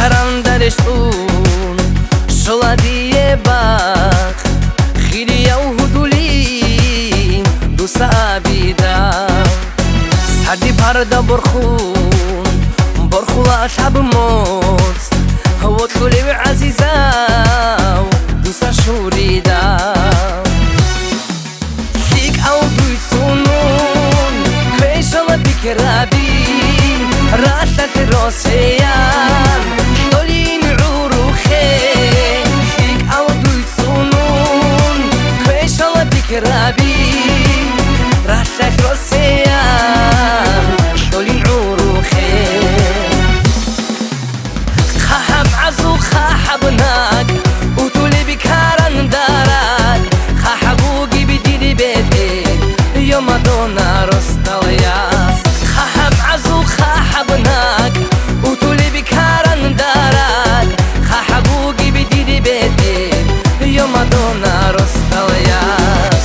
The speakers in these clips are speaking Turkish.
karan darishun shola diye bak khiri yahuduli dusabida sadi barda borkhula shab mot hawat kuli aziza dusa shurida fik au duitsunun kreshala dikrabi راشت روسيان دولين عروخي فيك او دوي صنون كويش الله بكرابي راشت روسيان دولين عروخي خاحب عزو خاحبناك وتولي بكارن دارك خاحبوكي بديدي بيتين يوم دونا رستالياس خاحب عزو خاحبناك وتولي بكارن دارك خاحبوكي بديدي بيتين يوم دونا رستالياس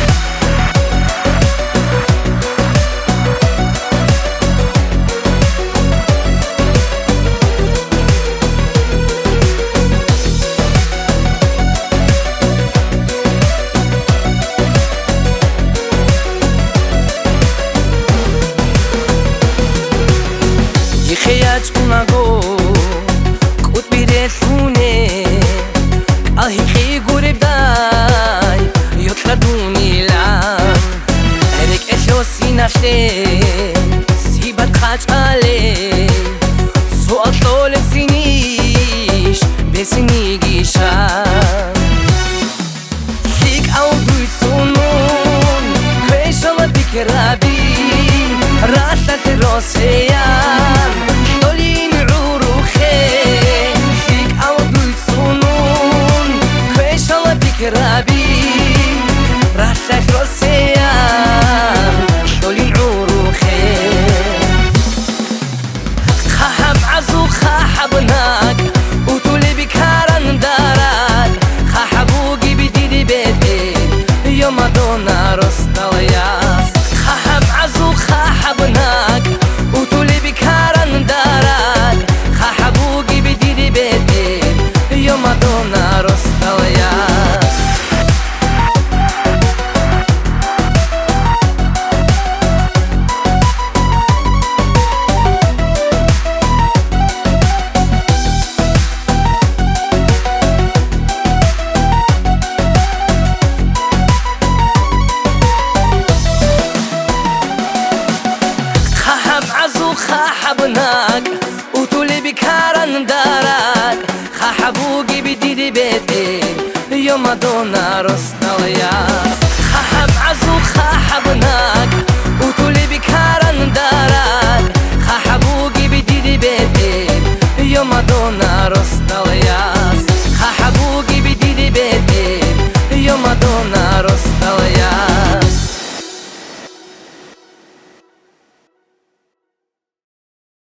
خياج كوناغو كوت بيرفوني اهي خي غورب داي يطلدوني لام هرك اشوسي ناشتي سيبات خاج علي سوال طولك سينيش بسيني جيشان فيك او دويت سنون كويش الله بكرابي راشت روسيان دولين عروخي فيك او دويت صنون كويش الله بكرابي راشت روسيان دولين عروخي خاحب عزو خاحبناك وتولي بكارن دارك خاحبوكي بديدي بيتين يوم دونا رستالياس خاحب عزو خاحبناك وتولي بكارن دارك خاحبوكي بديدي بيتين يوم دونا رستالياس خاحبناك وتولي بكارن دارك خاحبوكي بديدي بيتين يوم دونا رستالياس